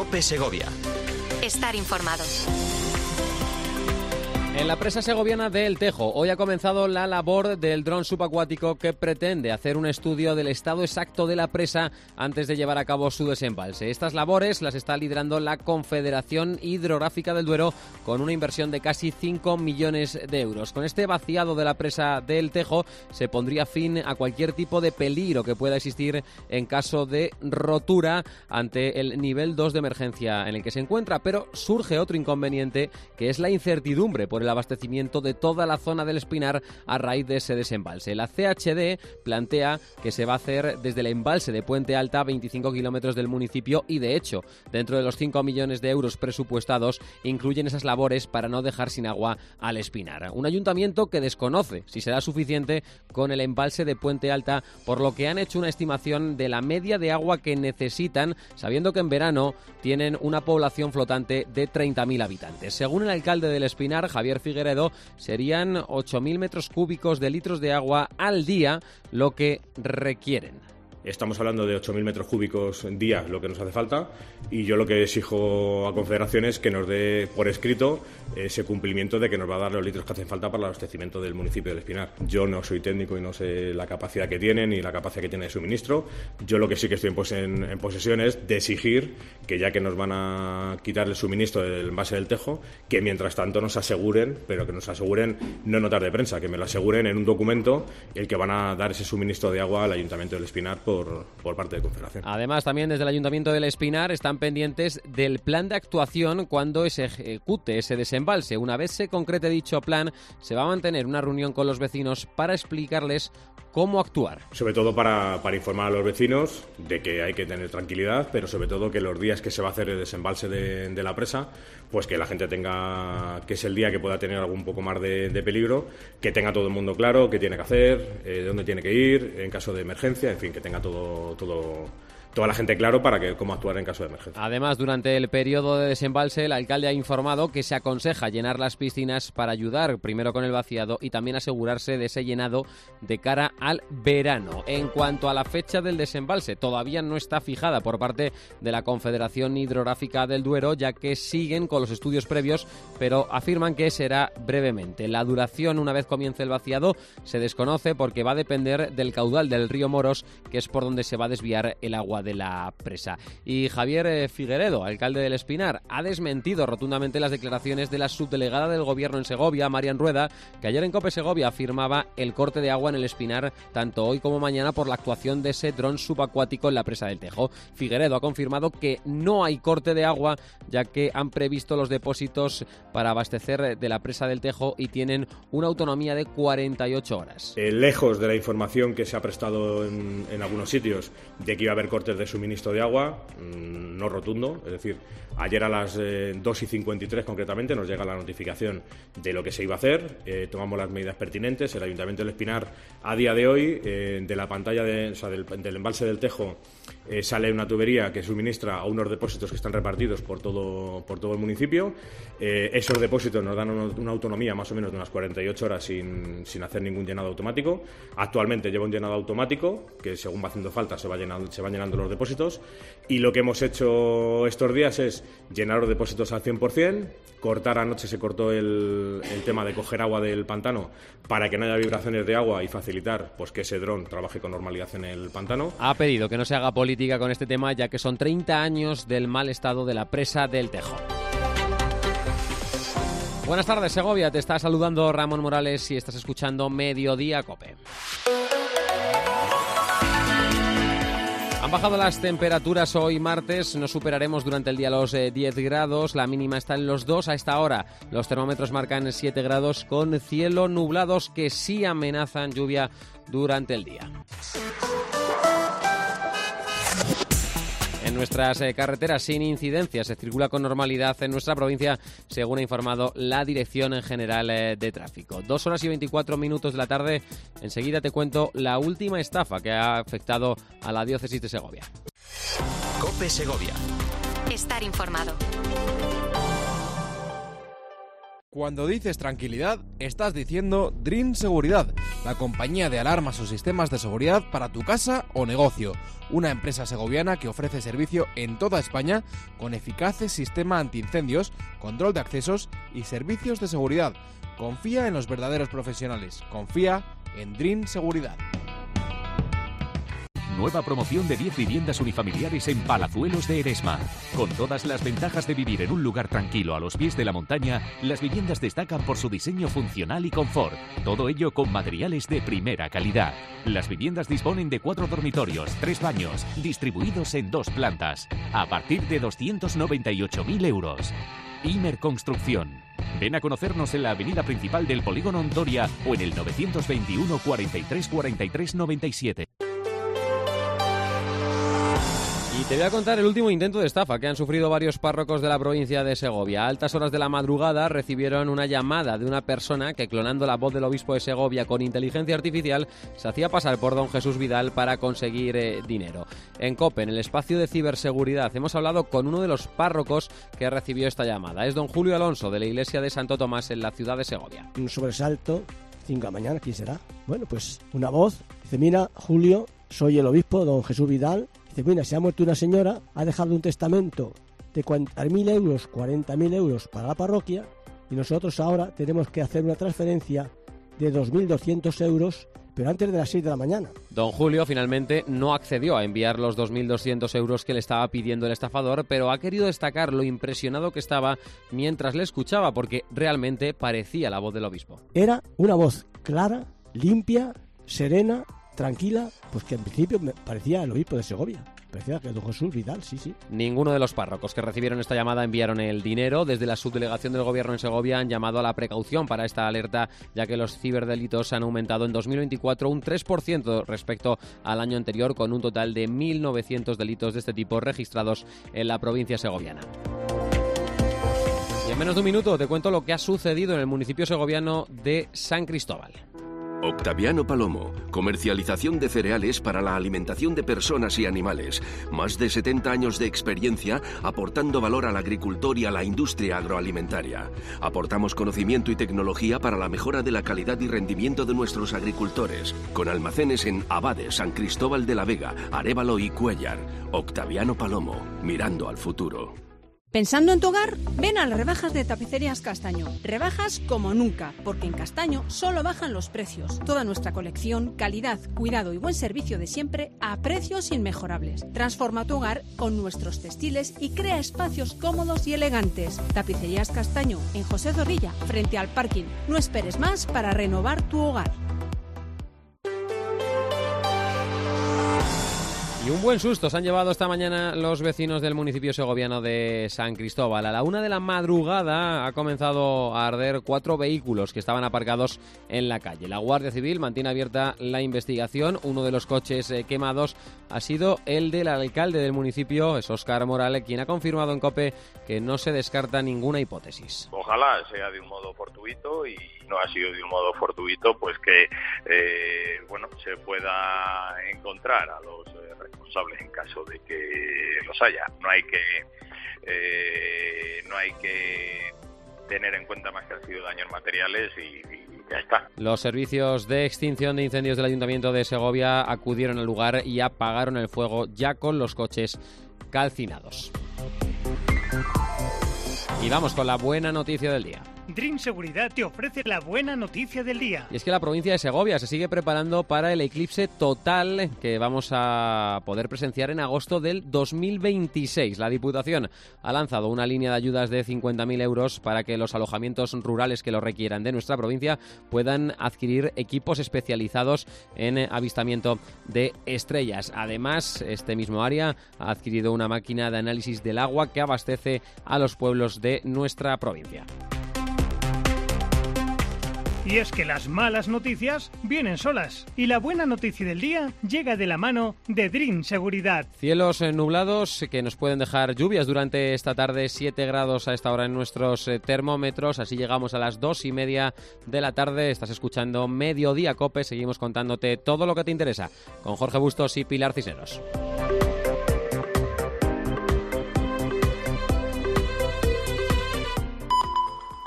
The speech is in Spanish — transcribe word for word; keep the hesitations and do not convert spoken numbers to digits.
COPE Segovia. Estar informado. En la presa segoviana de El Tejo, hoy ha comenzado la labor del dron subacuático que pretende hacer un estudio del estado exacto de la presa antes de llevar a cabo su desembalse. Estas labores las está liderando la Confederación Hidrográfica del Duero con una inversión de casi cinco millones de euros. Con este vaciado de la presa de El Tejo se pondría fin a cualquier tipo de peligro que pueda existir en caso de rotura ante el nivel dos de emergencia en el que se encuentra. Pero surge otro inconveniente, que es la incertidumbre por el el abastecimiento de toda la zona del Espinar a raíz de ese desembalse. La C H D plantea que se va a hacer desde el embalse de Puente Alta, veinticinco kilómetros del municipio, y de hecho, dentro de los cinco millones de euros presupuestados, incluyen esas labores para no dejar sin agua al Espinar. Un ayuntamiento que desconoce si será suficiente con el embalse de Puente Alta, por lo que han hecho una estimación de la media de agua que necesitan, sabiendo que en verano tienen una población flotante de treinta mil habitantes. Según el alcalde del Espinar, Javier Figueredo, serían ocho mil metros cúbicos de litros de agua al día lo que requieren. Estamos hablando de ocho mil metros cúbicos día, lo que nos hace falta, y yo lo que exijo a Confederación es que nos dé por escrito ese cumplimiento de que nos va a dar los litros que hacen falta para el abastecimiento del municipio del Espinar. Yo no soy técnico y no sé la capacidad que tiene ni la capacidad que tiene de suministro. Yo lo que sí que estoy en, pos en, en posesión es de exigir que, ya que nos van a quitar el suministro del envase del Tejo, que mientras tanto nos aseguren, pero que nos aseguren no en notas de prensa, que me lo aseguren en un documento el que van a dar ese suministro de agua al Ayuntamiento del Espinar por Por, por parte de Confederación. Además, también desde el Ayuntamiento del Espinar están pendientes del plan de actuación cuando se ejecute ese desembalse. Una vez se concrete dicho plan, se va a mantener una reunión con los vecinos para explicarles cómo actuar. Sobre todo para, para informar a los vecinos de que hay que tener tranquilidad, pero sobre todo que los días que se va a hacer el desembalse de, de la presa, pues que la gente tenga, que es el día que pueda tener algún poco más de, de peligro, que tenga todo el mundo claro qué tiene que hacer, eh, dónde tiene que ir en caso de emergencia, en fin, que tenga todo, todo, toda la gente claro para que cómo actuar en caso de emergencia. Además, durante el periodo de desembalse, el alcalde ha informado que se aconseja llenar las piscinas para ayudar primero con el vaciado y también asegurarse de ese llenado de cara al verano. En cuanto a la fecha del desembalse, todavía no está fijada por parte de la Confederación Hidrográfica del Duero, ya que siguen con los estudios previos, pero afirman que será brevemente. La duración, una vez comience el vaciado, se desconoce porque va a depender del caudal del río Moros, que es por donde se va a desviar el agua de la presa. Y Javier Figueredo, alcalde del Espinar, ha desmentido rotundamente las declaraciones de la subdelegada del Gobierno en Segovia, Marian Rueda, que ayer en COPE Segovia afirmaba el corte de agua en el Espinar tanto hoy como mañana por la actuación de ese dron subacuático en la presa del Tejo. Figueredo ha confirmado que no hay corte de agua, ya que han previsto los depósitos para abastecer de la presa del Tejo y tienen una autonomía de cuarenta y ocho horas. Eh, lejos de la información que se ha prestado en, en algunos sitios de que iba a haber cortes de suministro de agua, mmm, no rotundo, es decir, ayer a las eh, dos y cincuenta y tres concretamente nos llega la notificación de lo que se iba a hacer, eh, tomamos las medidas pertinentes. El Ayuntamiento del Espinar a día de hoy, eh, de la pantalla de, o sea, del, del embalse del Tejo, eh, sale una tubería que suministra a unos depósitos que están repartidos por todo, por todo el municipio. Eh, esos depósitos nos dan una, una autonomía más o menos de unas cuarenta y ocho horas sin, sin hacer ningún llenado automático. Actualmente lleva un llenado automático que, según va haciendo falta, se, va llenando, se van llenando los depósitos, y lo que hemos hecho estos días es llenar los depósitos al cien por ciento, cortar, anoche se cortó el, el tema de coger agua del pantano para que no haya vibraciones de agua y facilitar pues que ese dron trabaje con normalidad en el pantano. Ha pedido que no se haga política con este tema, ya que son treinta años del mal estado de la presa del Tejo. Buenas tardes, Segovia, te está saludando Ramón Morales y estás escuchando Mediodía COPE. Han bajado las temperaturas hoy martes, no superaremos durante el día los eh, diez grados, la mínima está en los dos a esta hora. Los termómetros marcan siete grados con cielo nublados que sí amenazan lluvia durante el día. En nuestras eh, carreteras sin incidencias se circula con normalidad en nuestra provincia, según ha informado la Dirección General eh, de Tráfico. Dos horas y veinticuatro minutos de la tarde. Enseguida te cuento la última estafa que ha afectado a la diócesis de Segovia. COPE Segovia. Estar informado. Cuando dices tranquilidad, estás diciendo Dream Seguridad, la compañía de alarmas o sistemas de seguridad para tu casa o negocio. Una empresa segoviana que ofrece servicio en toda España con eficaces sistema antiincendios, control de accesos y servicios de seguridad. Confía en los verdaderos profesionales. Confía en Dream Seguridad. Nueva promoción de diez viviendas unifamiliares en Palazuelos de Eresma. Con todas las ventajas de vivir en un lugar tranquilo a los pies de la montaña, las viviendas destacan por su diseño funcional y confort. Todo ello con materiales de primera calidad. Las viviendas disponen de cuatro dormitorios, tres baños, distribuidos en dos plantas, a partir de doscientos noventa y ocho mil euros. Imer Construcción. Ven a conocernos en la avenida principal del Polígono Ontoria o en el novecientos veintiuno cuarenta y tres cuarenta y tres noventa y siete. Y te voy a contar el último intento de estafa que han sufrido varios párrocos de la provincia de Segovia. A altas horas de la madrugada recibieron una llamada de una persona que, clonando la voz del obispo de Segovia con inteligencia artificial, se hacía pasar por don Jesús Vidal para conseguir eh, dinero. En COPE, en el espacio de ciberseguridad, hemos hablado con uno de los párrocos que recibió esta llamada. Es don Julio Alonso, de la iglesia de Santo Tomás en la ciudad de Segovia. Un sobresalto, cinco de la mañana, ¿quién será? Bueno, pues una voz, dice, mira, Julio, soy el obispo, don Jesús Vidal. Dice, mira, se ha muerto una señora, ha dejado un testamento de cuarenta mil euros, cuarenta mil euros para la parroquia y nosotros ahora tenemos que hacer una transferencia de dos mil doscientos euros, pero antes de las seis de la mañana. Don Julio finalmente no accedió a enviar los dos mil doscientos euros que le estaba pidiendo el estafador, pero ha querido destacar lo impresionado que estaba mientras le escuchaba, porque realmente parecía la voz del obispo. Era una voz clara, limpia, serena, tranquila, pues que en principio me parecía el obispo de Segovia. Parecía que don Jesús Vidal, sí, sí. Ninguno de los párrocos que recibieron esta llamada enviaron el dinero. Desde la subdelegación del gobierno en Segovia han llamado a la precaución para esta alerta, ya que los ciberdelitos han aumentado en dos mil veinticuatro un tres por ciento respecto al año anterior, con un total de mil novecientos delitos de este tipo registrados en la provincia segoviana. Y en menos de un minuto te cuento lo que ha sucedido en el municipio segoviano de San Cristóbal. Octaviano Palomo, comercialización de cereales para la alimentación de personas y animales. Más de setenta años de experiencia aportando valor al agricultor y a la industria agroalimentaria. Aportamos conocimiento y tecnología para la mejora de la calidad y rendimiento de nuestros agricultores. Con almacenes en Abade, San Cristóbal de la Vega, Arévalo y Cuéllar. Octaviano Palomo, mirando al futuro. ¿Pensando en tu hogar? Ven a las rebajas de Tapicerías Castaño. Rebajas como nunca, porque en Castaño solo bajan los precios. Toda nuestra colección, calidad, cuidado y buen servicio de siempre a precios inmejorables. Transforma tu hogar con nuestros textiles y crea espacios cómodos y elegantes. Tapicerías Castaño, en José Zorrilla, frente al parking. No esperes más para renovar tu hogar. Y un buen susto se han llevado esta mañana los vecinos del municipio segoviano de San Cristóbal. A la una de la madrugada ha comenzado a arder cuatro vehículos que estaban aparcados en la calle. La Guardia Civil mantiene abierta la investigación. Uno de los coches eh, quemados ha sido el del alcalde del municipio, es Óscar Morales, quien ha confirmado en COPE que no se descarta ninguna hipótesis. Ojalá sea de un modo fortuito, y no ha sido de un modo fortuito, pues que eh, bueno, se pueda encontrar a los eh, responsables en caso de que los haya. No hay que eh, no hay que tener en cuenta más que han sido daños materiales y, y ya está. Los servicios de extinción de incendios del Ayuntamiento de Segovia acudieron al lugar y apagaron el fuego ya con los coches calcinados. Y vamos con la buena noticia del día. Dream Seguridad te ofrece la buena noticia del día. Y es que la provincia de Segovia se sigue preparando para el eclipse total que vamos a poder presenciar en agosto del dos mil veintiséis. La Diputación ha lanzado una línea de ayudas de cincuenta mil euros para que los alojamientos rurales que lo requieran de nuestra provincia puedan adquirir equipos especializados en avistamiento de estrellas. Además, este mismo área ha adquirido una máquina de análisis del agua que abastece a los pueblos de nuestra provincia. Y es que las malas noticias vienen solas y la buena noticia del día llega de la mano de Dream Seguridad. Cielos nublados que nos pueden dejar lluvias durante esta tarde, siete grados a esta hora en nuestros termómetros, así llegamos a las dos y media de la tarde. Estás escuchando Mediodía Cope, seguimos contándote todo lo que te interesa con Jorge Bustos y Pilar Cisneros.